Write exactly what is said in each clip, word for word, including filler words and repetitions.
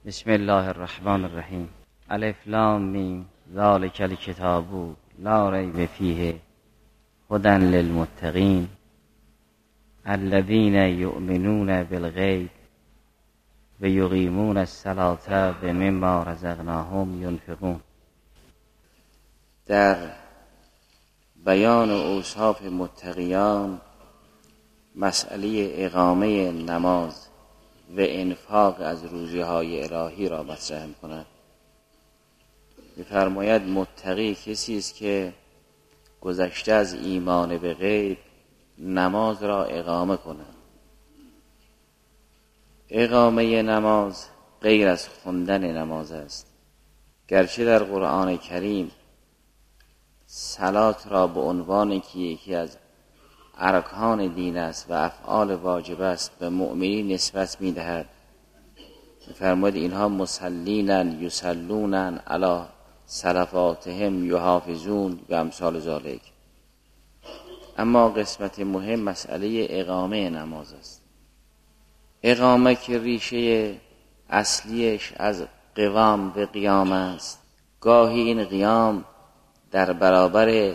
بسم الله الرحمن الرحیم. الف لام میم ذالک الکتاب لا ریب فیه هدی للمتقین الذین یؤمنون بالغیب و یقیمون الصلاة و مما رزقناهم ینفقون. در بیان اوصاف متقیان مسئله اقامه نماز و انفاق از روزی‌های الهی را مطرح می‌کند. می‌فرماید متقی کسی است که گذشته از ایمان به غیب نماز را اقامه کند. اقامه نماز غیر از خواندن نماز است. گرچه در قرآن کریم صلات را به عنوان که یکی از ارکان دین است و افعال واجب است به مؤمنین نسبت می‌دهد. می‌فرماید اینها مصلینن یصلونن علی صلواتهم یحافظون و امثال ذالک. اما قسمت مهم مسئله اقامه نماز است. اقامه که ریشه اصلیش از قوام و قیام است. گاهی این قیام در برابر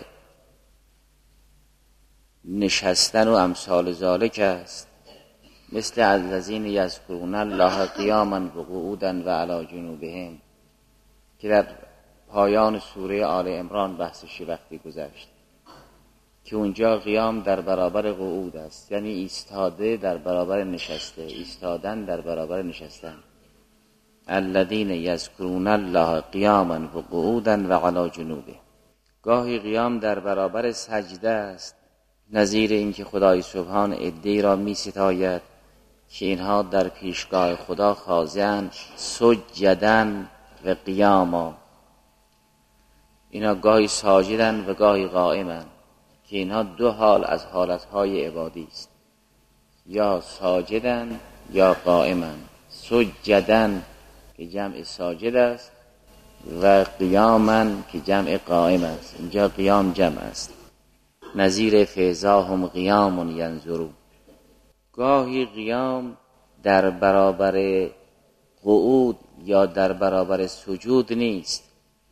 نشستن و امثال ذالک است، مثل الذین یذکرون الله قیاما و قعودا و علی جنوبهم که در پایان سوره آل عمران بحثش وقتی گذشت که اونجا قیام در برابر قعود است، یعنی ایستاده در برابر نشسته، ایستادن در برابر نشستن. الذین یذکرون الله قیاما و قعودا و علی جنوبهم. گاهی قیام در برابر سجده است، نظیر این که خدای سبحان عده‌ای را می ستاید که اینها در پیشگاه خدا خاضع‌اند سجدن و قیاما. اینا گاهی ساجدن و گاهی قائمن که اینها دو حال از حالتهای عبادی است، یا ساجدن یا قائمن. سجدن که جمع ساجد است و قیامن که جمع قائم است. اینجا قیام جمع است، نظیر فیضاهم قیام ینظرون. گاهی قیام در برابر قعود یا در برابر سجود نیست.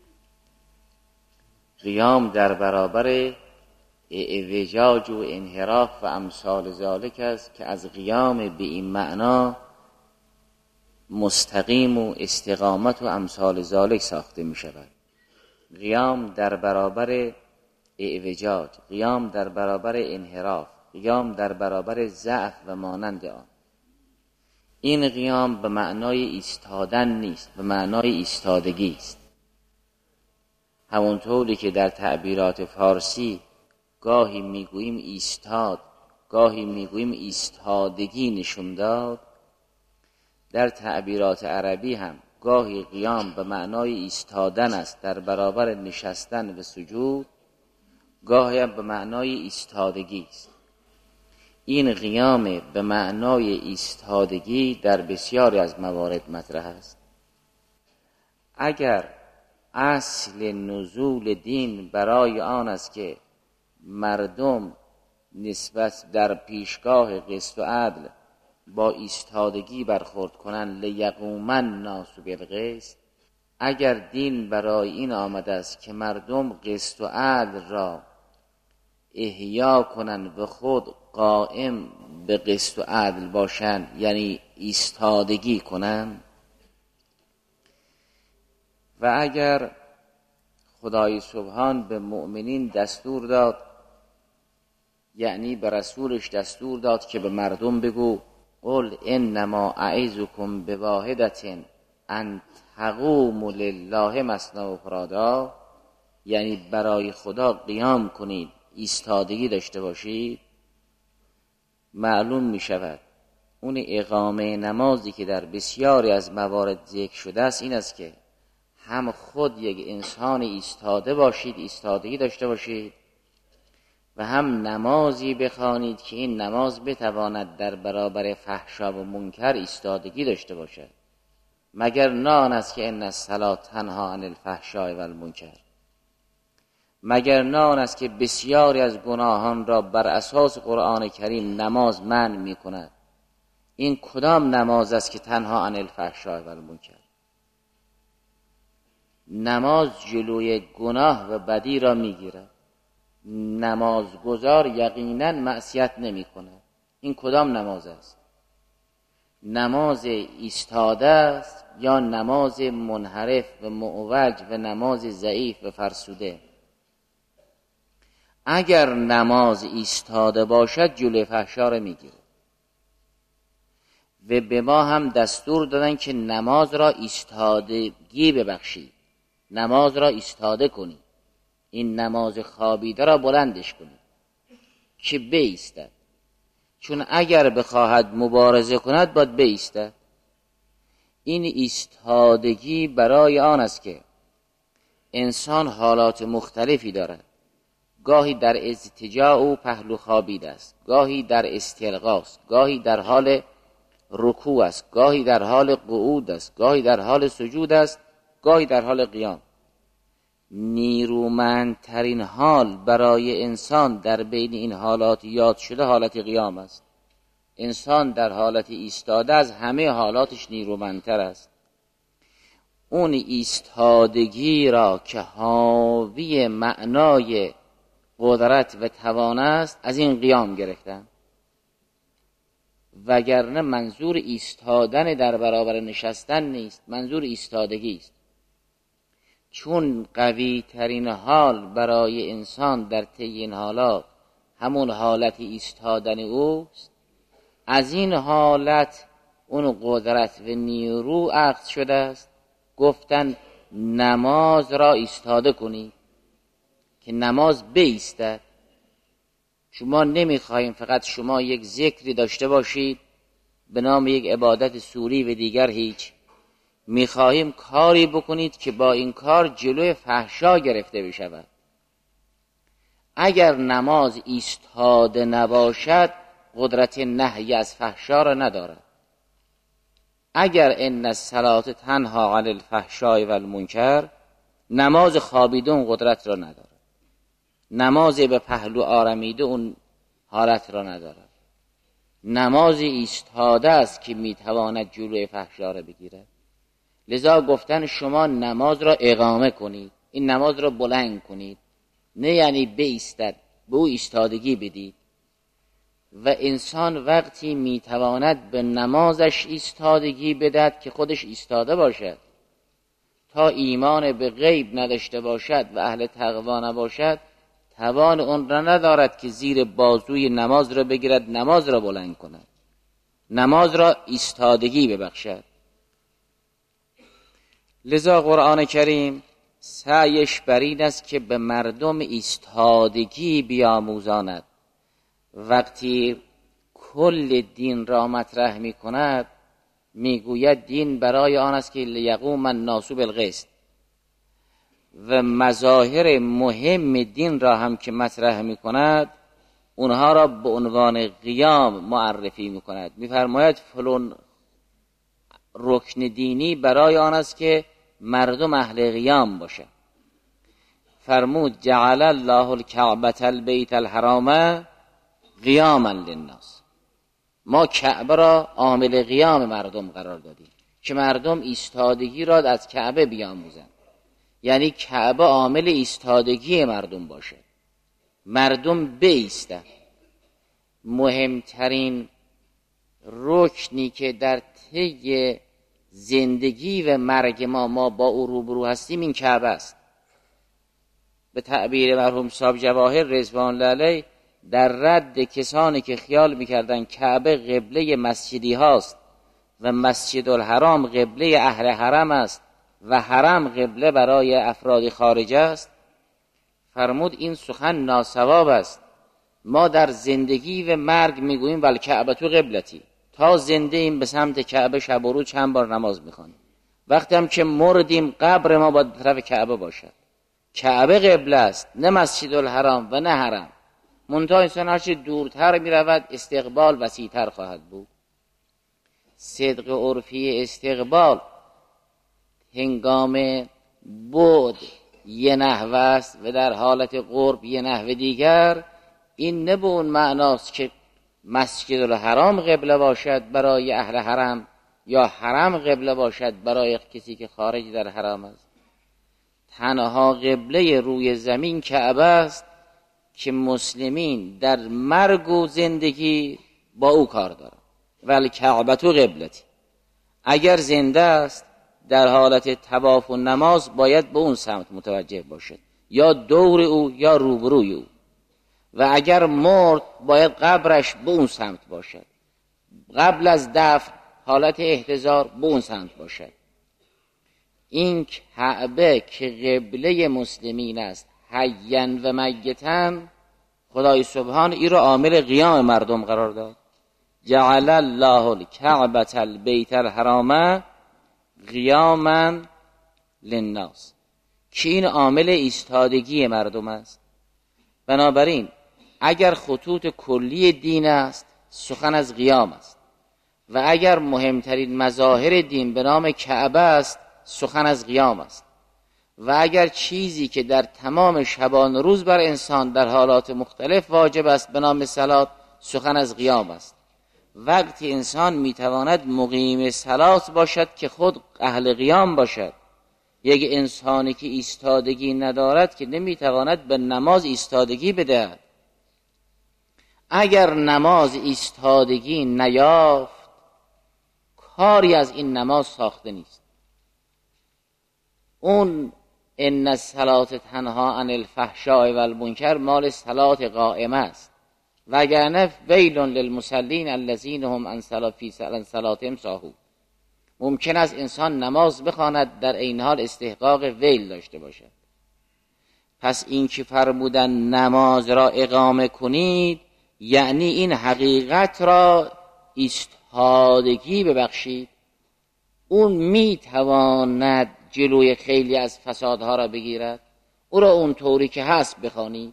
قیام در برابر اعوجاج و انحراف و امثال ذالک است که از قیام به این معنا مستقیم و استقامت و امثال ذالک ساخته می شود. قیام در برابر اعوجاج، قیام در برابر انحراف، قیام در برابر ضعف و مانند آن. این قیام به معنای ایستادن نیست، به معنای ایستادگی است. همونطوری که در تعبیرات فارسی گاهی میگوییم ایستاد، گاهی میگوییم ایستادگی نشون داد، در تعبیرات عربی هم گاهی قیام به معنای ایستادن است در برابر نشستن و سجود، گاهی هم به معنای ایستادگی است. این قیام به معنای ایستادگی در بسیاری از موارد مطرح است. اگر اصل نزول دین برای آن است که مردم نسبت در پیشگاه قسط و عدل با ایستادگی برخورد کنند لیقوم الناس بالقسط، اگر دین برای این آمده است که مردم قسط و عدل را احیا کنند و خود قائم به قسط و عدل باشند، یعنی ایستادگی کنند، و اگر خدای سبحان به مؤمنین دستور داد، یعنی به رسولش دستور داد که به مردم بگو قل انما اعظکم بواحدة ان تقوموا لله مثنی و فرادا، یعنی برای خدا قیام کنید، ایستادگی داشته باشید، معلوم می شود اون اقامه نمازی که در بسیاری از موارد ذکر شده است این است که هم خود یک انسان ایستاده باشید، ایستادگی داشته باشید، و هم نمازی بخوانید که این نماز بتواند در برابر فحشا و منکر ایستادگی داشته باشد. مگر نه آن است که ان الصلاة تنها عن الفحشاء و المنکر؟ مگر نه آن است که بسیاری از گناهان را بر اساس قرآن کریم نماز منع می کند؟ این کدام نماز است که تنها عن الفحشاء و المنکر؟ نماز جلوی گناه و بدی را میگیرد. نمازگزار یقینا معصیت نمی کند. این کدام نماز است؟ نماز ایستاده است یا نماز منحرف و معوج و نماز ضعیف و فرسوده؟ اگر نماز ایستاده باشد جلوی فحشا را میگیره و به ما هم دستور دادن که نماز را ایستادگی ببخشید، نماز را ایستاده کنید، این نماز خوابیده را بلندش کنید که بایستد، چون اگر بخواهد مبارزه کند باید بایستد. این ایستادگی برای آن است که انسان حالات مختلفی دارد، گاهی در اضطجاع و پهلو خوابیده است، گاهی در استلقاست، گاهی در حال رکوع است، گاهی در حال قعود است، گاهی در حال سجود است، گاهی در حال قیام. نیرومندترین حال برای انسان در بین این حالات یاد شده حالت قیام است. انسان در حالت ایستاده از همه حالاتش نیرومندتر است. اون ایستادگی را که حاوی معنای قدرت و توان است از این قیام گرفتن، وگرنه منظور ایستادن در برابر نشستن نیست، منظور ایستادگی است. چون قوی ترین حال برای انسان در طی این حالات همون حالت ایستادن اوست، از این حالت اون قدرت و نیرو اخذ شده است. گفتن نماز را ایستاده کنی که نماز بایستد. شما نمیخواهیم فقط شما یک ذکری داشته باشید به نام یک عبادت سوری و دیگر هیچ. میخواهیم کاری بکنید که با این کار جلوی فحشا گرفته بشود. اگر نماز ایستاده نباشد قدرت نهی از فحشا را ندارد. اگر ان الصلاة تنها عن الفحشاء و المنکر، نماز خوابیده اون قدرت را ندارد. نماز به پهلو آرمیده اون حالت را ندارد. نماز ایستاده است که میتواند جلوی فحشا را بگیرد. لذا گفتن شما نماز را اقامه کنید، این نماز را بلند کنید، نه یعنی بایستد، به او ایستادگی بدید. و انسان وقتی میتواند به نمازش ایستادگی بدهد که خودش ایستاده باشد. تا ایمان به غیب نداشته باشد و اهل تقوا نباشد توان اون را ندارد که زیر بازوی نماز را بگیرد، نماز را بلند کند، نماز را ایستادگی ببخشد. لذا قرآن کریم سعیش بر این است که به مردم ایستادگی بیاموزاند. وقتی کل دین را مطرح می کند میگوید دین برای آن است که لیقوم الناس بالقسط، و مظاهر مهم دین را هم که مطرح می کند اونها را به عنوان قیام معرفی می کند. می فرماید فلان رکن دینی برای آن است که مردم اهل قیام باشند. فرمود جعل الله الکعبة البیت الحرام قیاما للناس. ما کعبه را عامل قیام مردم قرار دادیم که مردم ایستادگی را از کعبه بیاموزند. یعنی کعبه عامل ایستادگی مردم باشه، مردم بایستند. مهمترین رکنی که در طی زندگی و مرگ ما ما با او روبرو هستیم این کعبه است. به تعبیر مرحوم صاحب جواهر رضوان الله علیه در رد کسانی که خیال میکردن کعبه قبله مسجدی هاست و مسجد الحرام قبله اهل حرم است و حرم قبله برای افراد خارجه است، فرمود این سخن ناصواب است. ما در زندگی و مرگ میگوییم والکعبة قبلتی، تا زنده ایم به سمت کعبه شب و روز چند بار نماز میخوانیم. وقتی هم که مردیم قبر ما باید طرف کعبه باشد. کعبه قبله است، نه مسجد الحرام و نه حرم. منتها انسان هرچی دورتر میرود استقبال وسیع‌تر خواهد بود. صدق عرفی استقبال هنگام بعد یه نحوه است و در حالت قرب یه نحوه دیگر. این نه به اون معناست که مسجد الحرام قبله باشد برای اهل حرم یا حرم قبله باشد برای کسی که خارج در حرم است. تنها قبله روی زمین کعبه است که مسلمین در مرگ و زندگی با او کار دارند. ولی کعبه تو قبلتی، اگر زنده است در حالت طواف و نماز باید به اون سمت متوجه باشد، یا دور او یا روبروی او، و اگر مرد باید قبرش به اون سمت باشد، قبل از دفن حالت احتضار به اون سمت باشد. این کعبه که قبله مسلمین است حیاً و میتاً، خدای سبحان این رو عامل قیام مردم قرار داد. جعل الله الکعبة البیت الحرام قیاما للناس، که این عامل ایستادگی مردم است. بنابراین اگر خطوط کلی دین است سخن از قیام است، و اگر مهمترین مظاهر دین به نام کعبه است سخن از قیام است، و اگر چیزی که در تمام شبان روز بر انسان در حالات مختلف واجب است به نام صلات سخن از قیام است. وقتی انسان میتواند مقیم صلات باشد که خود اهل قیام باشد. یک انسانی که ایستادگی ندارد که نمیتواند به نماز ایستادگی بدهد. اگر نماز ایستادگی نیافت کاری از این نماز ساخته نیست. اون ان الصلاة تنها عن الفحشاء والمنکر مال صلات قائمه است، وگرنه ویل للمصلین الذین هم عن صلاتهم ساهون. ممکن است انسان نماز بخواند در این حال استحقاق ویل داشته باشد. پس این که فرمودن نماز را اقامه کنید یعنی این حقیقت را ایستادگی ببخشید. اون میتواند جلوی خیلی از فسادها را بگیرد. او را اون طوری که هست بخوانید،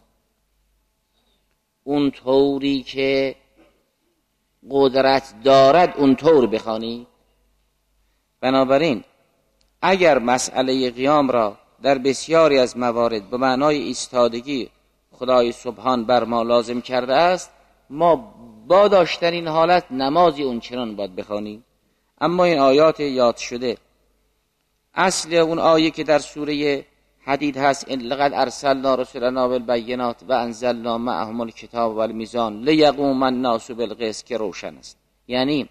اون طوری که قدرت دارد اون طور بخوانید. بنابراین اگر مسئله قیام را در بسیاری از موارد به معنای ایستادگی خدای سبحان بر ما لازم کرده است، ما با داشتن این حالت نمازی اون چنان باید بخوانیم. اما این آیات یاد شده، اصل اون آیه که در سوره حدید هست ان لقد ارسلنا رسلنا بالبینات و انزلنا معهم الکتاب والمیزان لیقوم الناس بالقسط که روشن است. یعنی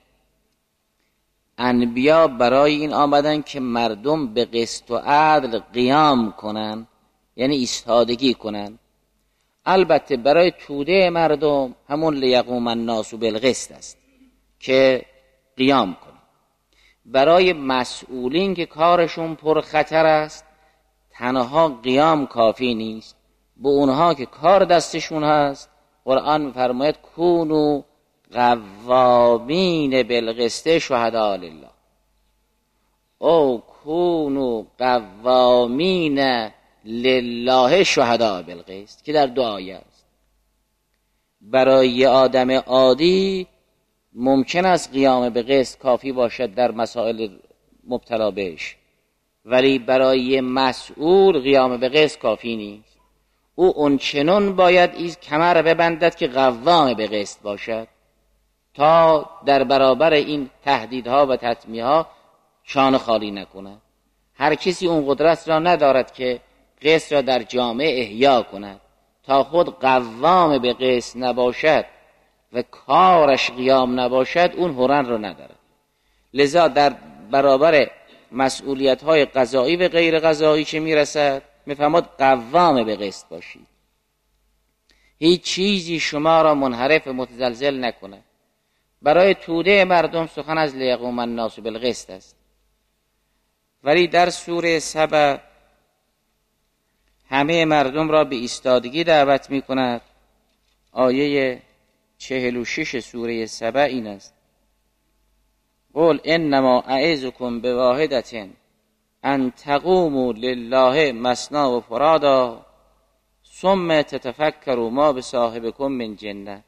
انبیا برای این آمدن که مردم به قسط و عدل قیام کنن، یعنی ایستادگی کنن. البته برای توده مردم همون لیقوم الناس بالقسط است که قیام کنن. برای مسئولین که کارشون پر خطر است تنها قیام کافی نیست، به اونها که کار دستشون هست قرآن می‌فرماید کونوا قوامین بالقسط شهداء لله او کونوا قوامین لله شهداء بالقسط، که در دو آیه است. برای یه آدم عادی ممکن است قیام به قسط کافی باشد در مسائل مبتلا بهش، ولی برای مسئول قیام به قسط کافی نیست. او اون چنون باید این کمر ببندد که قوام به قسط باشد تا در برابر این تهدیدها و تطمیعها شانه خالی نکند. هر کسی اون قدرت را ندارد که قسط را در جامعه احیا کند. تا خود قوام به قسط نباشد و کارش قیام نباشد اون هرن رو ندارد. لذا در برابر مسئولیت های قضایی و غیر قضایی که میرسد میفهمد قوام به قسط باشید. هیچ چیزی شما را منحرف متزلزل نکنه. برای توده مردم سخن از لیقوم الناس بالقسط است، ولی در سوره سبع همه مردم را به ایستادگی دعوت می کند. آیه چهل و شش سوره سبع این است: قل انما اعظکم بواحدة ان تقوموا لله مثنی و فرادا ثم تتفکروا ما بصاحبکم من جنة.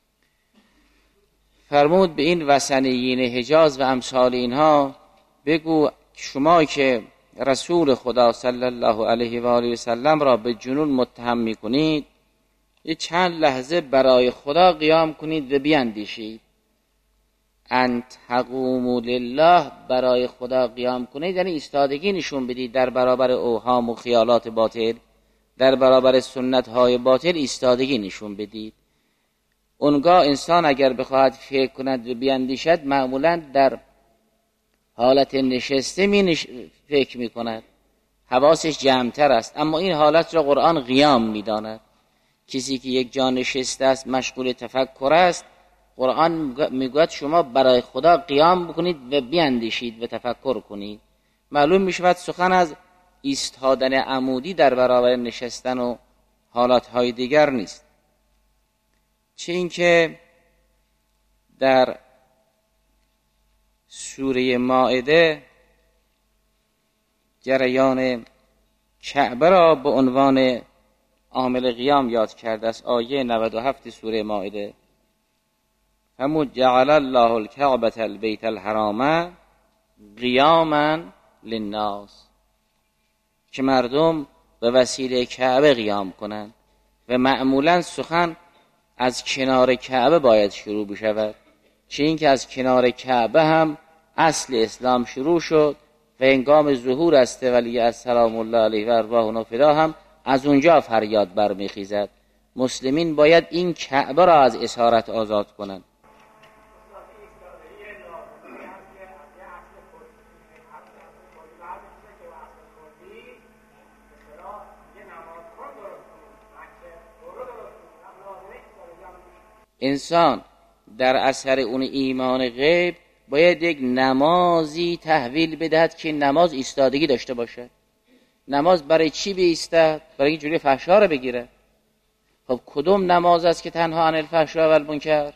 فرمود به این وثنیین حجاز و امثال اینها بگو شما که رسول خدا صلی الله علیه و آله و سلم را به جنون متهم میکنید یه چند لحظه برای خدا قیام کنید و بیاندیشید. ان تقوموا لله، برای خدا قیام کنید یعنی ایستادگی نشون بدید در برابر اوهام و خیالات باطل، در برابر سنت های باطل ایستادگی نشون بدید. اونگاه انسان اگر بخواهد فکر کند و بیاندیشد معمولا در حالت نشسته می نش... فکر می کند، حواسش جمعتر است. اما این حالت را قرآن قیام می داند. کسی که یک جا نشسته است مشغول تفکر است، قرآن میگوید شما برای خدا قیام بکنید و بیاندیشید و تفکر کنید. معلوم می شود سخن از ایستادن عمودی در برابر نشستن و حالاتهای دیگر نیست. چه اینکه در سوره مائده جریان کعبه را به عنوان عامل قیام یاد کرده است. آیه نود و هفت سوره مائده، همون جعل الله الکعبة البیت الحرام قیاما للناس، که مردم به وسیله کعبه قیام کنند و معمولا سخن از کنار کعبه باید شروع بشود. چه اینکه از کنار کعبه هم اصل اسلام شروع شد و هنگام ظهور است ولی السلام الله علیه و ارواحنا فدا هم از اونجا فریاد برمیخیزد. مسلمین باید این کعبه را از اسارت آزاد کنند. انسان در اثر اون ایمان غیب باید یک نمازی تحویل بدهد که نماز ایستادگی داشته باشه. نماز برای چی بیستد؟ برای اینکه جلوی فحشا رو بگیره. خب کدوم نماز است که تنها عن الفحشاء و المنکر؟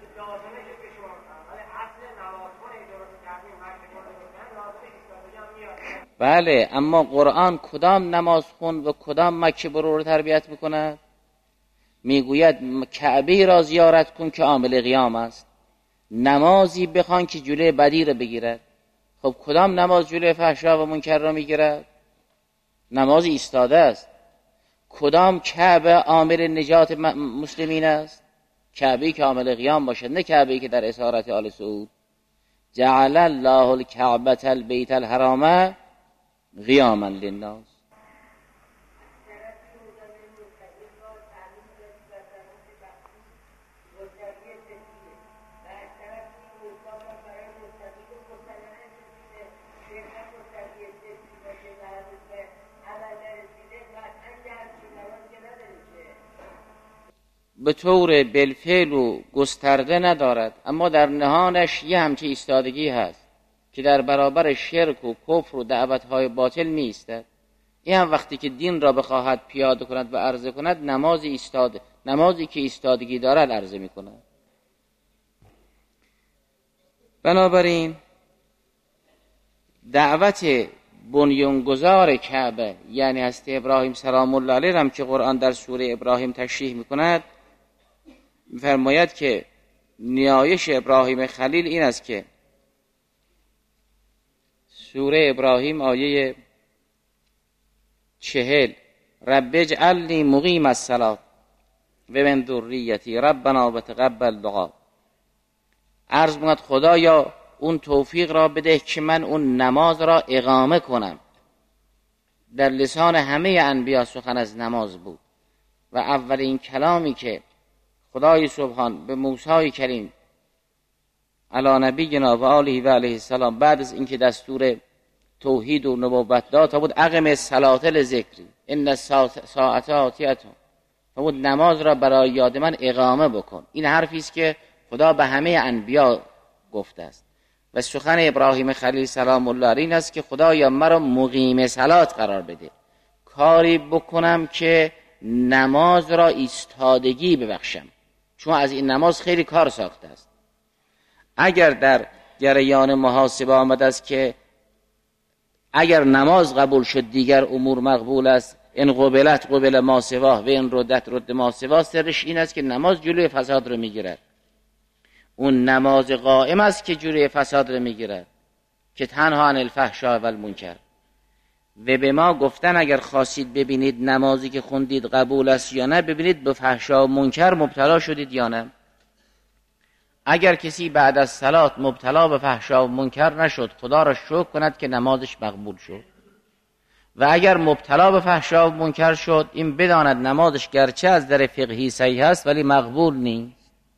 بله، اما قرآن کدام نماز خون و کدام مکه برو رو تربیت میکند؟ میگوید کعبه را زیارت کن که عامل قیام است. نمازی بخوان که جلوی بدی را بگیرد. خب کدام نماز جلوی فحشا و منکر را میگیرد؟ نماز ایستاده است. کدام کعبه عامل نجات مسلمین است؟ کعبه‌ای که عامل قیام باشد، نه کعبه‌ای که در اسارت آل سعود. جعل الله الکعبة البیت الحرام قیاما للناس. به طور بالفعل و گسترده ندارد، اما در نهانش یه همچه ایستادگی هست که در برابر شرک و کفر و دعوتهای باطل می ایستد. این هم وقتی که دین را بخواهد پیاده کند و عرضه کند، نماز ایستاد نمازی که ایستادگی دارد عرضه می کند. بنابراین دعوت بنیانگذار کعبه یعنی حضرت ابراهیم سلام الله علیه هم که قرآن در سوره ابراهیم تشریح می کند، می‌فرماید که نیایش ابراهیم خلیل این است که سوره ابراهیم آیه چهل، رب اجعلنی مقیم الصلاة و من ذریتی ربنا وتقبل دعا، عرض می‌کند خدایا اون توفیق را بده که من اون نماز را اقامه کنم. در لسان همه انبیا سخن از نماز بود و اولین کلامی که خدای سبحان به موسی کریم علی نبینا و آله و علیه السلام بعد از اینکه دستور توحید و نبوت داد تا بود اقم الصلاة لذکری ان الساعة آتیة، تا بود نماز را برای یاد من اقامه بکن. این حرفی است که خدا به همه انبیا گفته است و سخن ابراهیم خلیل سلام الله علیه این است که خدایا مرا مقیم صلات قرار بده، کاری بکنم که نماز را ایستادگی ببخشم، چون از این نماز خیلی کار ساخته است. اگر در جریان محاسبه آمده است که اگر نماز قبول شد دیگر امور مقبول است، ان قبلت قبل ما سواه و ان ردت رد ما سواه، سرش این است که نماز جلوی فساد رو میگیرد. اون نماز قائم است که جلوی فساد رو میگیرد که تنها عن الفحشاء و المنکر. و به ما گفتن اگر خواستید ببینید نمازی که خوندید قبول است یا نه، ببینید به فحشا و منکر مبتلا شدید یا نه. اگر کسی بعد از صلات مبتلا به فحشا و منکر نشد، خدا را شکر کند که نمازش مقبول شد. و اگر مبتلا به فحشا و منکر شد، این بداند نمازش گرچه از در فقهی صحیح است ولی مقبول نیست.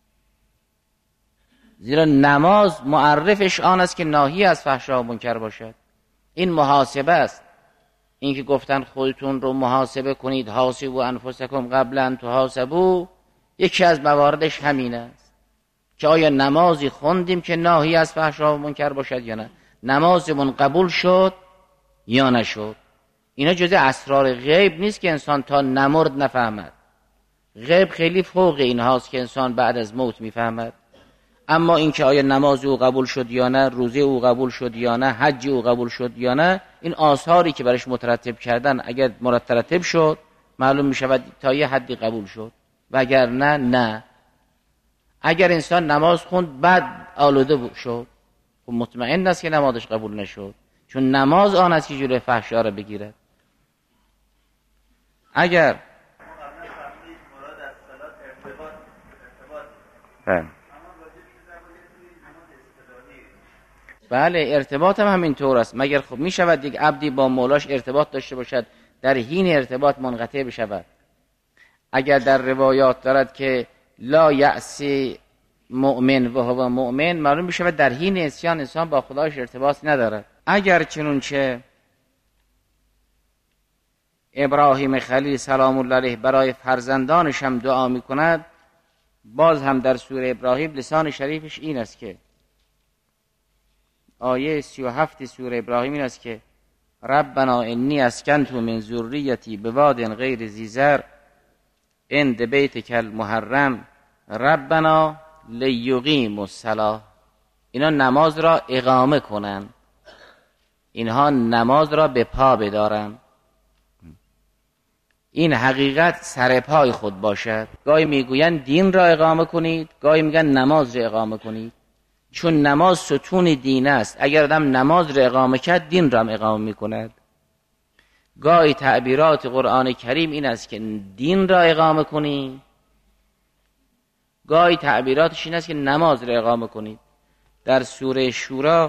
زیرا نماز معرفش آن است که ناهی از فحشا و منکر باشد. این محاسبه است. این که گفتن خودتون رو محاسبه کنید، حاسبوا انفسکم قبل ان تحاسبوا، یکی از مواردش همین است که آیا نمازی خوندیم که ناهی از فحشا و منکر باشد یا نه، نمازمون قبول شد یا نشد. اینا جزء اسرار غیب نیست که انسان تا نمرد نفهمد. غیب خیلی فوق این هاست که انسان بعد از موت میفهمد. اما این که آیا نماز او قبول شد یا نه، روزه او قبول شد یا نه، حج او قبول شد یا نه، این آثاری که برش مترتب کردن اگر مترتب شد معلوم می شود تا یه حدی قبول شد، و اگر نه نه. اگر انسان نماز خوند بعد آلوده شد، خب مطمئن است که نمازش قبول نشد، چون نماز آن است که جلوی فحشا را بگیرد. اگر بله بله ارتباط هم همین طور است. مگر خب می شود یک عبدی با مولاش ارتباط داشته باشد در حین ارتباط منقطع بشود؟ اگر در روایات دارد که لا یعصی مؤمن و هو مؤمن، معلوم می شود در حین عصیان انسان با خدایش ارتباط ندارد. اگر چنونچه ابراهیم خلیل سلام الله علیه برای فرزندانش هم دعا می کند، باز هم در سوره ابراهیم لسان شریفش این است که آیه سی و هفت سوره ابراهیم این است که ربنا انی اسکنت من ذریتی بواد غیر ذی زرع عند بیتک المحرم ربنا لیقیموا الصلاة. اینا نماز را اقامه کنن، اینها نماز را به پا بدارن. این حقیقت سر پای خود باشد. گاهی میگویند دین را اقامه کنید، گاهی میگن نماز را اقامه کنید، چون نماز ستون دین است. اگر آدم نماز را اقامه کرد، دین را هم اقامه میکند. گاهی تعبیرات قرآن کریم این است که دین را اقامه کنید، گاهی تعبیراتش این است که نماز را اقامه کنید. در سوره شورا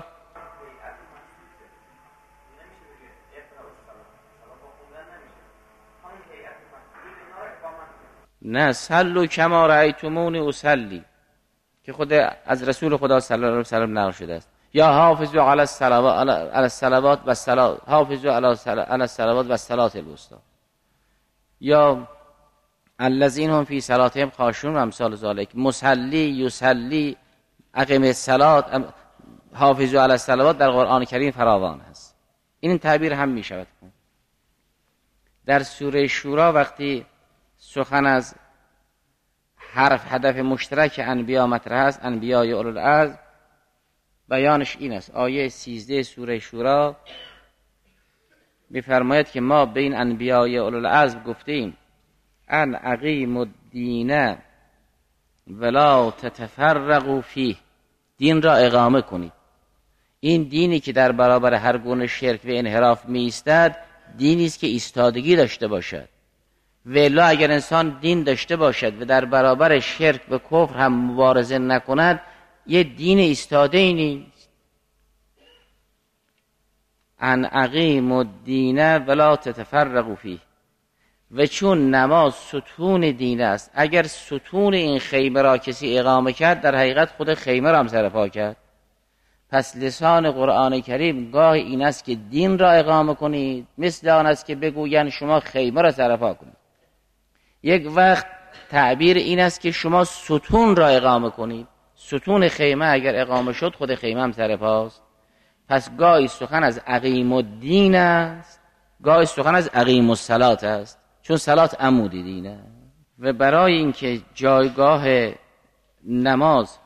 نه صلوا کما رأیتمونی اصلی که خود از رسول خدا صلی الله علیه و سلم نقل شده است. یا حافظوا علی الصلوات علی الصلوات و الصلاه، حافظوا علی الصلوات و الصلاه الوسطی، یا الذین هم فی صلاتهم خاشعون و امثال ذالک. مصلی یصلی اقیم الصلاه، حافظوا علی الصلوات در قرآن کریم فراوان است. این تعبیر هم می شود. در سوره شورا وقتی سخن از حرف هدف مشترک انبیا مطرح است، انبیای اولوالعزم، بیانش این است. آیه سیزده سوره شورا می‌فرماید که ما بین انبیای اولوالعزم گفتیم ان اقیموا الدین ولا تتفرقوا فیه، دین را اقامه کنید. این دینی که در برابر هر گونه شرک و انحراف می ایستد، دینی است که ایستادگی داشته باشد. والا اگر انسان دین داشته باشد و در برابر شرک و کفر هم مبارزه نکند، یه دین ایستاده ای نیست. ان اقیموا الدین ولا تتفرقوا فیه. و چون نماز ستون دین است، اگر ستون این خیمه را کسی اقامه کرد، در حقیقت خود خیمه را هم سرپا کرد. پس لسان قرآن کریم گاه این است که دین را اقامه کنید، مثل آن است که بگویند شما خیمه را سرپا کنید. یک وقت تعبیر این است که شما ستون را اقامه کنید. ستون خیمه اگر اقامه شد، خود خیمه هم سرپاست. پس گاهی سخن از اقیم الدین است، گاهی سخن از اقیم الصلاة است، چون صلات عمود دینه. و برای اینکه جایگاه نماز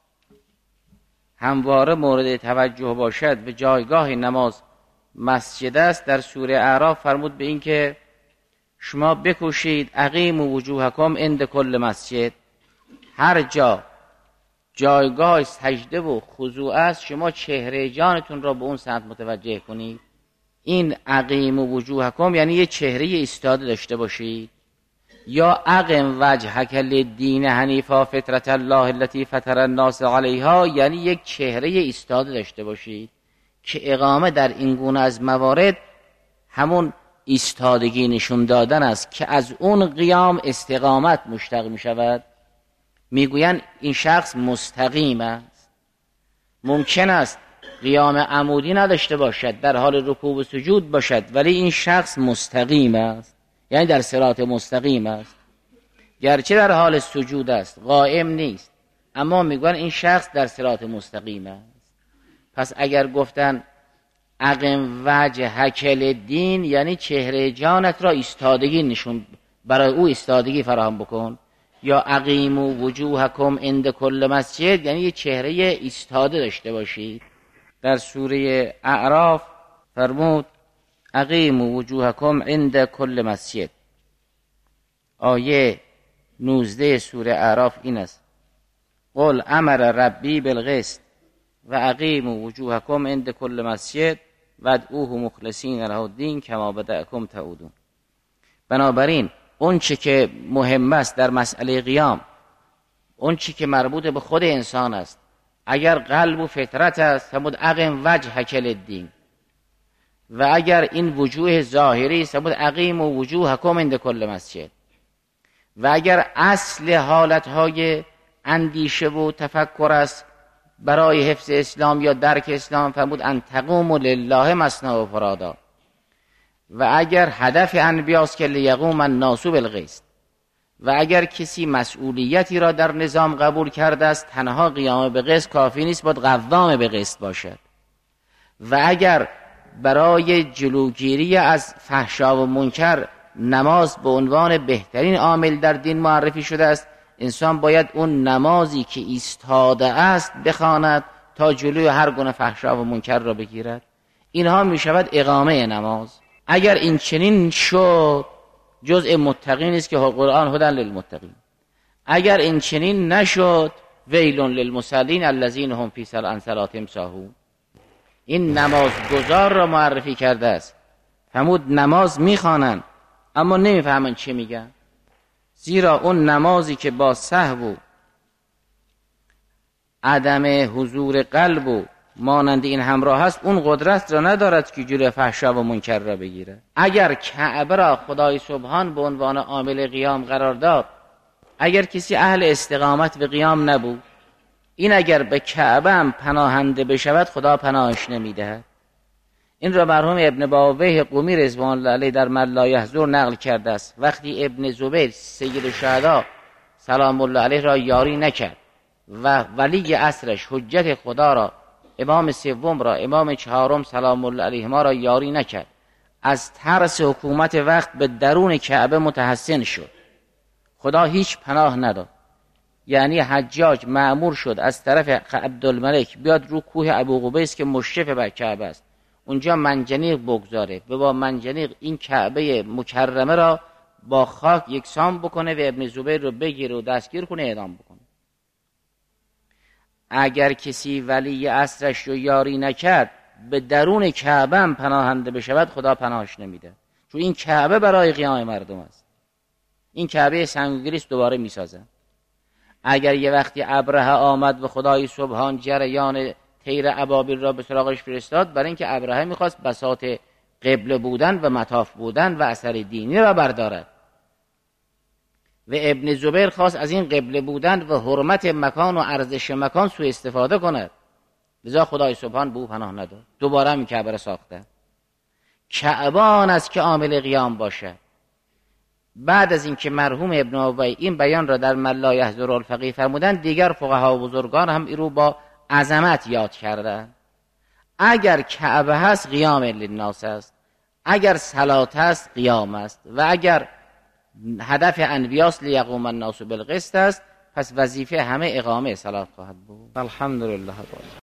همواره مورد توجه باشد و جایگاه نماز مسجد است، در سوره اعراف فرمود به این که شما بکوشید اقیموا وجوهکم عند کل مسجد، هر جا جایگاه سجده و خضوع است، شما چهره جانتون را به اون سمت متوجه کنید. این اقیم وجوهکم یعنی یه چهره ایستاده داشته باشید، یا اقیم وجهک للدین حنیفا فطرت الله التي فطر الناس علیها یعنی یک چهره ایستاده داشته باشید که اقامه در این گونه از موارد همون ایستادگی نشون دادن است که از اون قیام استقامت مشتق می شود. میگویند این شخص مستقیم است. ممکن است قیام عمودی نداشته باشد، در حال رکوع و سجود باشد، ولی این شخص مستقیم است، یعنی در صراط مستقیم است، گرچه در حال سجود است، قائم نیست، اما میگویند این شخص در صراط مستقیم است. پس اگر گفتن اقم وجهک للدین یعنی چهره جانت را ایستادگی نشون، برای او ایستادگی فراهم بکن، یا اقیم وجوهکم عند کل مسجد یعنی یه چهره ایستاده داشته باشید. در سوره اعراف فرمود اقیم وجوهکم عند کل مسجد. آیه نوزده سوره اعراف این است: قل امر ربی بالقسط و اقیم وجوهکم عند کل مسجد و ادعوه مخلصین له الدین کما بدأکم تعودون. بنابراین اون چی که مهم است در مسئله قیام، اون چی که مربوط به خود انسان است، اگر قلب و فطرت است فرمود اقیم وجهک للدین، و اگر این وجوه ظاهری است فرمود اقیم وجوهکم عند کل مسجد، و اگر اصل حالتهای اندیشه و تفکر است برای حفظ اسلام یا درک اسلام فرمود ان تقوموا لله مثنی و فرادا، و اگر هدف انبیاست که لیقوم الناس بالقسط، و اگر کسی مسئولیتی را در نظام قبول کرده است تنها قیام به قسط کافی نیست، باید قوام به قسط باشد، و اگر برای جلوگیری از فحشا و منکر نماز به عنوان بهترین عامل در دین معرفی شده است، انسان باید اون نمازی که ایستاده است بخواند تا جلوی هر گونه فحشا و منکر را بگیرد. اینها می شود اقامه نماز. اگر این چنین شد جزء متقین است که قرآن هدی للمتقین. اگر این چنین نشد ویل للمصلین الذین هم فی صلاتهم ساهون. این نماز گزار را معرفی کرده است. فرمود نماز میخوانند اما نمیفهمن چه میگن، زیرا اون نمازی که با سهو و عدم حضور قلب و مانند این همراه هست اون قدرت را ندارد که جلوی فحشا و منکر را بگیره. اگر کعبه را خدای سبحان به عنوان عامل قیام قرار داد، اگر کسی اهل استقامت به قیام نبود، این اگر به کعبه هم پناهنده بشود خدا پناهش نمیدهد. این را مرحوم ابن بابویه قمی رضوان الله علیه در من لا یحضر نقل کرده است. وقتی ابن زبیر سید الشهدا سلام الله علیه را یاری نکرد و ولی عصرش حجت خدا را، امام سوم را، امام چهارم سلام الله علیه ما را یاری نکرد، از ترس حکومت وقت به درون کعبه متحسن شد، خدا هیچ پناه نداد. یعنی حجاج مأمور شد از طرف عبدالملک بیاد رو کوه ابو قبیس که مشرف بر کعبه است، اونجا منجنیق بگذاره و با منجنیق این کعبه مکرمه را با خاک یکسان بکنه و ابن زبیر رو بگیره و دستگیر کنه اعدام بکنه. اگر کسی ولی عصرش رو یاری نکرد به درون کعبه هم پناهنده بشود خدا پناهش نمیده، چون این کعبه برای قیام مردم است. این کعبه سنگگریست دوباره میسازن. اگر یه وقتی ابرهه آمد و خدای سبحان جریان طیر ابابیل را به سراغش فرستاد، برای اینکه ابرهه میخواست بساط قبله بودن و مطاف بودن و اثر دینی را بردارد و ابن زبیر خواست از این قبله بودن و حرمت مکان و ارزش مکان سوء استفاده کند، لذا خدای سبحان به او پناه نداد، دوباره هم کعبه را ساخته. کعبه آن است که عامل قیام باشه. بعد از اینکه مرحوم ابن بابوی این بیان را در من لا یحضر الفقیه فرمودند، دیگر فقها و بزرگان هم این رو با عظمت یاد کرده. اگر کعبه هست قیام للناس است، اگر صلات هست قیام است، و اگر هدف انبیاس لیقوم الناس بالقسط است، پس وظیفه همه اقامه صلات خواهد بود. الحمدلله.